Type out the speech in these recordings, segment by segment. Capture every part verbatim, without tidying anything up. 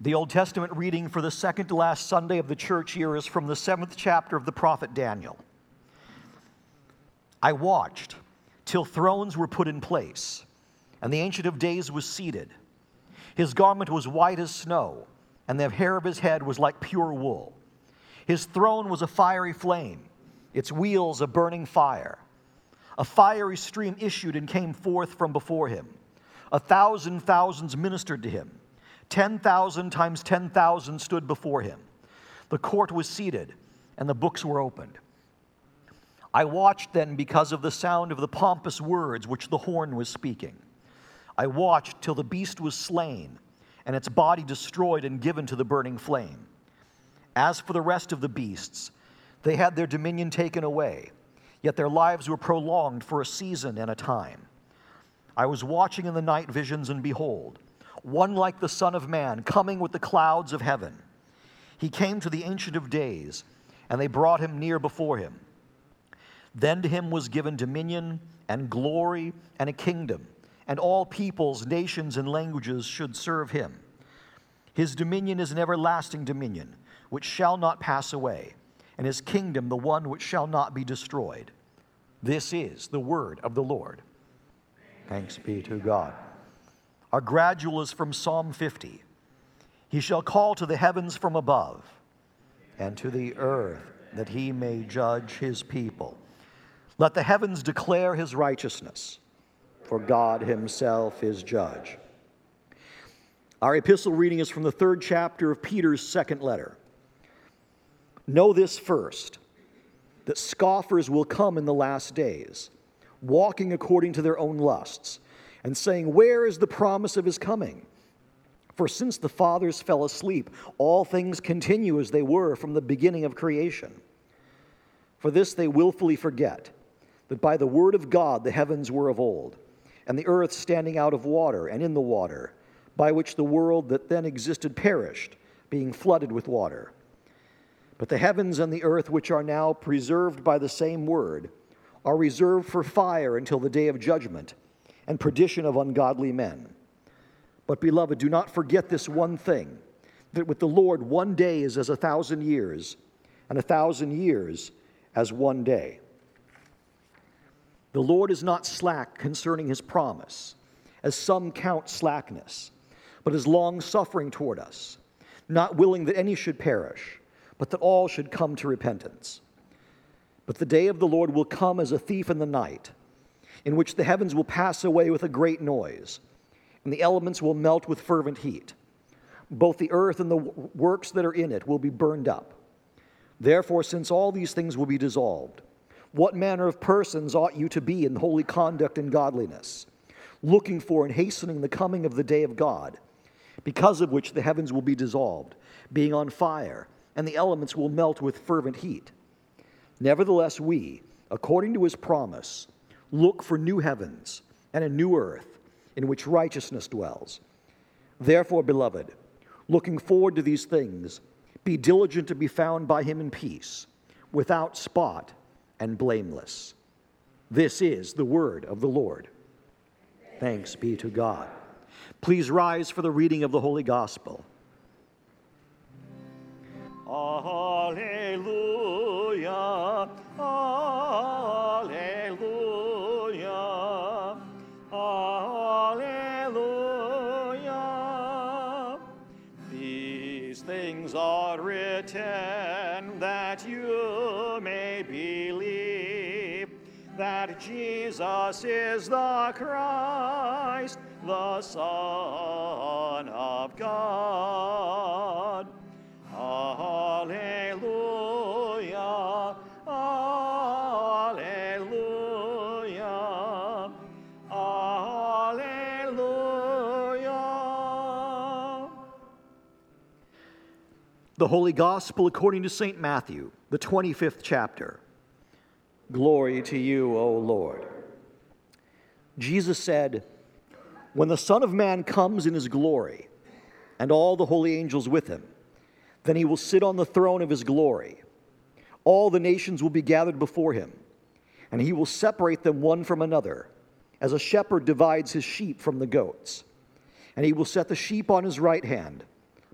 The Old Testament reading for the second to last Sunday of the church year is from the seventh chapter of the prophet Daniel. I watched till thrones were put in place, and the Ancient of Days was seated. His garment was white as snow, and the hair of his head was like pure wool. His throne was a fiery flame, its wheels a burning fire. A fiery stream issued and came forth from before him. A thousand thousands ministered to him. Ten thousand times ten thousand stood before him. The court was seated, and the books were opened. I watched then because of the sound of the pompous words which the horn was speaking. I watched till the beast was slain, and its body destroyed and given to the burning flame. As for the rest of the beasts, they had their dominion taken away, yet their lives were prolonged for a season and a time. I was watching in the night visions, and behold, one like the Son of Man, coming with the clouds of heaven. He came to the Ancient of Days, and they brought him near before him. Then to him was given dominion and glory and a kingdom, and all peoples, nations, and languages should serve him. His dominion is an everlasting dominion, which shall not pass away, and his kingdom the one which shall not be destroyed. This is the word of the Lord. Thanks be to God. Our gradual is from Psalm fifty. He shall call to the heavens from above, and to the earth that he may judge his people. Let the heavens declare his righteousness, for God himself is judge. Our epistle reading is from the third chapter of Peter's second letter. Know this first, that scoffers will come in the last days, walking according to their own lusts, and saying, where is the promise of his coming? For since the fathers fell asleep, all things continue as they were from the beginning of creation. For this they willfully forget, that by the word of God the heavens were of old, and the earth standing out of water and in the water, by which the world that then existed perished, being flooded with water. But the heavens and the earth, which are now preserved by the same word, are reserved for fire until the day of judgment and perdition of ungodly men. But, beloved, do not forget this one thing, that with the Lord one day is as a thousand years, and a thousand years as one day. The Lord is not slack concerning his promise, as some count slackness, but is long-suffering toward us, not willing that any should perish, but that all should come to repentance. But the day of the Lord will come as a thief in the night, in which the heavens will pass away with a great noise, and the elements will melt with fervent heat. Both the earth and the works that are in it will be burned up. Therefore, since all these things will be dissolved, what manner of persons ought you to be in holy conduct and godliness, looking for and hastening the coming of the day of God, because of which the heavens will be dissolved, being on fire, and the elements will melt with fervent heat? Nevertheless, we, according to his promise, look for new heavens and a new earth in which righteousness dwells. Therefore, beloved, looking forward to these things, be diligent to be found by him in peace, without spot and blameless. This is the word of the Lord. Thanks be to God. Please rise for the reading of the Holy Gospel. Alleluia, alleluia, alleluia. These things are written that you may believe that Jesus is the Christ, the Son of God. Alleluia, alleluia, alleluia. The Holy Gospel according to Saint Matthew, the twenty-fifth chapter. Glory to you, O Lord. Jesus said, when the Son of Man comes in his glory, and all the holy angels with him, then he will sit on the throne of his glory. All the nations will be gathered before him, and he will separate them one from another, as a shepherd divides his sheep from the goats. And he will set the sheep on his right hand,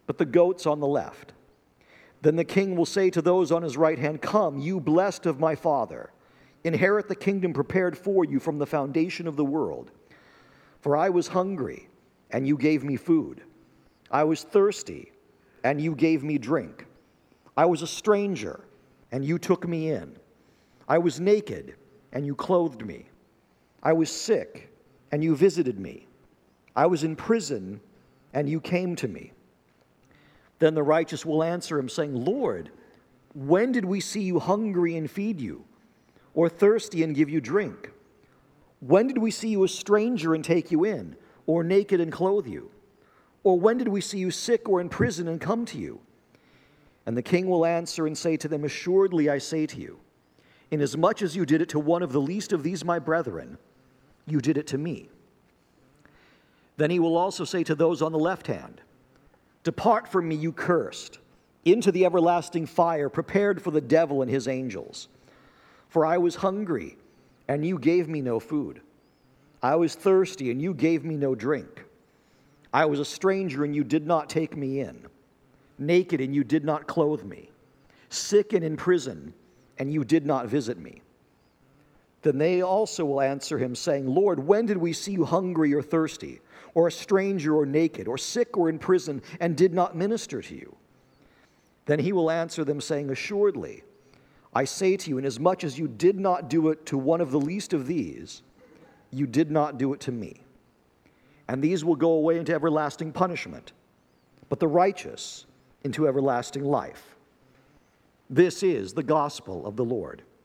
but the goats on the left. Then the king will say to those on his right hand, Come, you blessed of my Father, inherit the kingdom prepared for you from the foundation of the world. For I was hungry, and you gave me food. I was thirsty, and you gave me drink. I was a stranger, and you took me in. I was naked, and you clothed me. I was sick, and you visited me. I was in prison, and you came to me. Then the righteous will answer him, saying, Lord, when did we see you hungry and feed you, or thirsty and give you drink? When did we see you a stranger and take you in, or naked and clothe you? Or when did we see you sick or in prison and come to you? And the king will answer and say to them, Assuredly I say to you, inasmuch as you did it to one of the least of these my brethren, you did it to me. Then he will also say to those on the left hand, Depart from me, you cursed, into the everlasting fire prepared for the devil and his angels. For I was hungry, and you gave me no food. I was thirsty, and you gave me no drink. I was a stranger, and you did not take me in. Naked, and you did not clothe me. Sick and in prison, and you did not visit me. Then they also will answer him, saying, Lord, when did we see you hungry or thirsty, or a stranger or naked, or sick or in prison, and did not minister to you? Then he will answer them, saying, Assuredly, I say to you, inasmuch as you did not do it to one of the least of these, you did not do it to me. And these will go away into everlasting punishment, but the righteous into everlasting life. This is the gospel of the Lord.